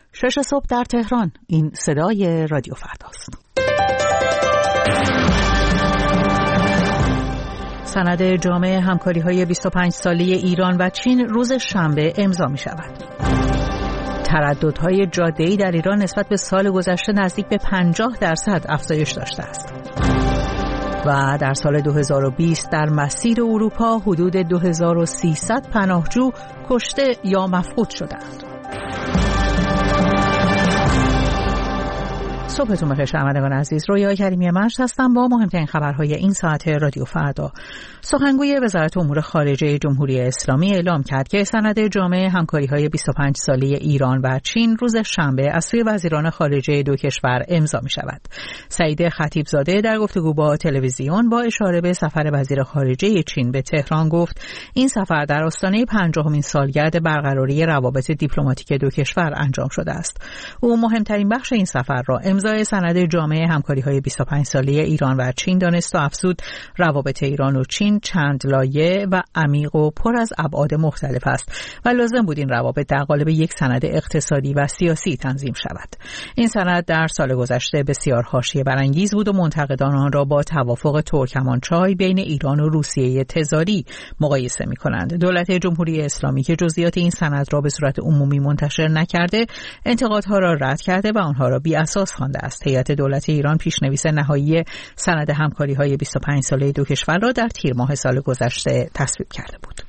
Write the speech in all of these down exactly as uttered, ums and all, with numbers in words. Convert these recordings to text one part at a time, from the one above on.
شش صبح در تهران. این صدای رادیو فرداست. سند جامع همکاری‌های بیست و پنج ساله ایران و چین روز شنبه امضا می‌شود. ترددهای جاده‌ای در ایران نسبت به سال گذشته نزدیک به پنجاه درصد افزایش داشته است. و در سال دو هزار و بیست در مسیر اروپا حدود دو هزار و سیصد پناهجو کشته یا مفقود شدند. صبحتون بخیر شنوندگان عزیز. رویا کریمی مشت هستم با مهمترین خبرهای این ساعت رادیو فردا. سخنگوی وزارت امور خارجه جمهوری اسلامی اعلام کرد که سند جامع همکاری‌های بیست و پنج ساله ایران و چین روز شنبه از سوی وزیران خارجه دو کشور امضا می‌شود. سعید خطیبزاده در گفتگو با تلویزیون با اشاره به سفر وزیر خارجه چین به تهران گفت این سفر در آستانه پنجاهمین سالگرد برقراری روابط دیپلماتیک دو کشور انجام شده است. او مهمترین بخش این سفر را امضای سند جامع همکاری‌های بیست و پنج ساله ایران و چین دانست و افزود روابط ایران و چین چند لایه و عمیق و پر از ابعاد مختلف است و لازم بود این روابط در قالب یک سند اقتصادی و سیاسی تنظیم شود. این سند در سال گذشته بسیار حاشیه برانگیز بود و منتقدان آن را با توافق ترکمانچای بین ایران و روسیه تزاری مقایسه می‌کنند. دولت جمهوری اسلامی که جزئیات این سند را به صورت عمومی منتشر نکرده، انتقادها را رد کرده و آنها را بی‌اساس خوانده است. هیئت دولت ایران پیشنویس نهایی سند همکاری‌های بیست و پنج ساله دو کشور را در تیر ماه سال گذشته تصویب کرده بود.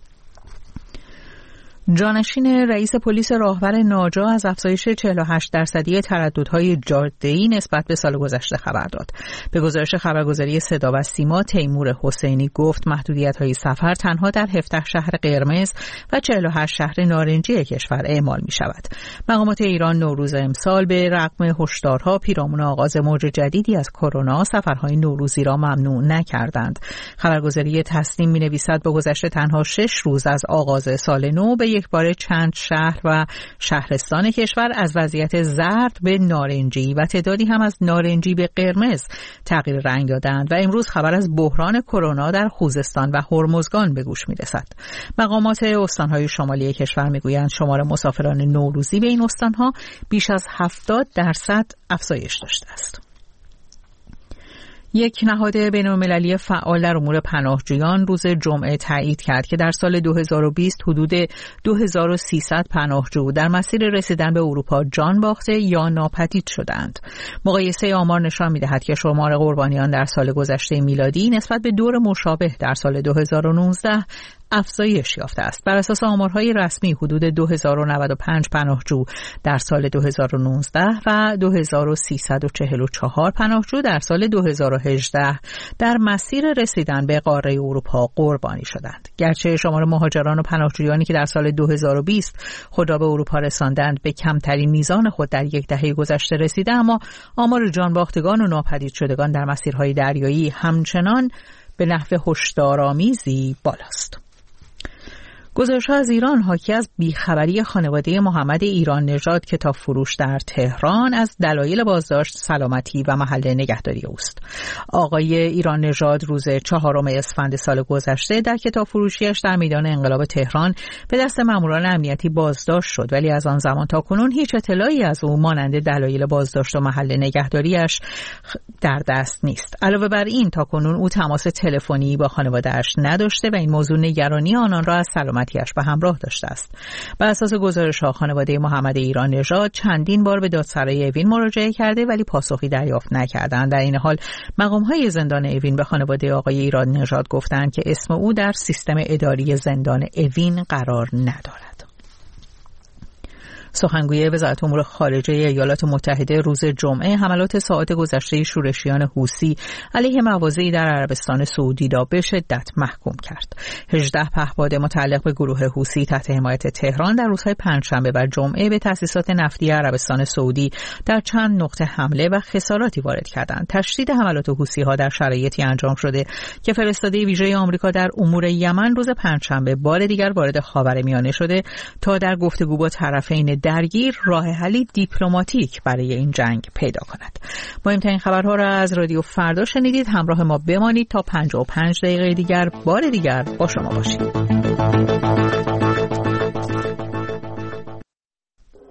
جانشین رئیس پلیس راهور ناجا از افزایش چهل و هشت درصدی ترددهای جاده‌ای نسبت به سال گذشته خبر داد. به گزارش خبرگزاری صدا و سیما، تیمور حسینی گفت محدودیت‌های سفر تنها در هفده شهر قرمز و چهل و هشت شهر نارنجی کشور اعمال می‌شود. مقامات ایران نوروز امسال به رغم هشدارها پیرامون آغاز موج جدیدی از کرونا سفرهای نوروزی را ممنوع نکردند. خبرگزاری تسنیم می‌نویسد با گذشت تنها شش روز از آغاز سال نو به یک بار چند شهر و شهرستان کشور از وضعیت زرد به نارنجی و تعدادی هم از نارنجی به قرمز تغییر رنگ دادند و امروز خبر از بحران کرونا در خوزستان و هرمزگان به گوش می‌رسد. مقامات استان‌های شمالی کشور می‌گویند شمار مسافران نوروزی به این استان‌ها بیش از هفتاد درصد افزایش داشته است. یک نهاد بین‌المللی فعال در امور پناهجویان روز جمعه تایید کرد که در سال دو هزار و بیست حدود دو هزار و سیصد پناهجو در مسیر رسیدن به اروپا جان باخته یا ناپدید شدند. مقایسه آمار نشان می‌دهد که شمار قربانیان در سال گذشته میلادی نسبت به دور مشابه در سال دو هزار و نوزده افزایش یافته است. بر اساس آمارهای رسمی حدود دو هزار و نود و پنج پناهجو در سال دو هزار و نوزده و دو هزار و سیصد و چهل و چهار پناهجو در سال دو هزار و هجده در مسیر رسیدن به قاره اروپا قربانی شدند. گرچه شمار مهاجران و پناهجویانی که در سال دو هزار و بیست خود را به اروپا رساندند به کمترین میزان خود در یک دهه گذشته رسیده، اما آمار جانباختگان و ناپدید شدگان در مسیرهای دریایی همچنان به نحو هشدارآمیزی بالاست. گزارش‌ها از ایران حاکی از بیخبری خانواده محمد ایران نژاد کتاب فروش در تهران از دلایل بازداشت، سلامتی و محل نگهداری اوست. آقای ایران نژاد روز چهارم اسفند سال گذشته در کتاب فروشیش در میدان انقلاب تهران به دست ماموران امنیتی بازداشت شد، ولی از آن زمان تا کنون هیچ اطلاعی از او مانند دلایل بازداشت و محل نگهداریش در دست نیست. علاوه بر این تا کنون او تماس تلفنی با خانواده‌اش نداشته و این موضوع نگرانی آنان را از سلامتی به همراه داشته است. بر اساس گزارش‌ها خانواده محمد ایران نژاد چندین بار به دادسرای اوین مراجعه کرده ولی پاسخی دریافت نکردند. در این حال مقام‌های زندان اوین به خانواده آقای ایران نژاد گفتند که اسم او در سیستم اداری زندان اوین قرار ندارد. سخنگوی وزارت امور خارجه ایالات متحده روز جمعه حملات ساعات گذشته شورشیان حوثی علیه مواضعی در عربستان سعودی را به شدت محکوم کرد. هجده پهپاد متعلق به گروه حوثی تحت حمایت تهران در روزهای پنجشنبه و جمعه به تأسیسات نفتی عربستان سعودی در چند نقطه حمله و خساراتی وارد کردند. تشدید حملات حوثی‌ها در شرایطی انجام شده که فرستاده ویژه آمریکا در امور یمن روز پنجشنبه بار دیگر وارد خاورمیانه شده تا در گفتگو با طرفین درگیر راه حلی دیپلماتیک برای این جنگ پیدا کند. مهمترین خبرها را از رادیو فردا شنیدید. همراه ما بمانید تا پنجاه و پنج دقیقه دیگر بار دیگر با شما باشیم.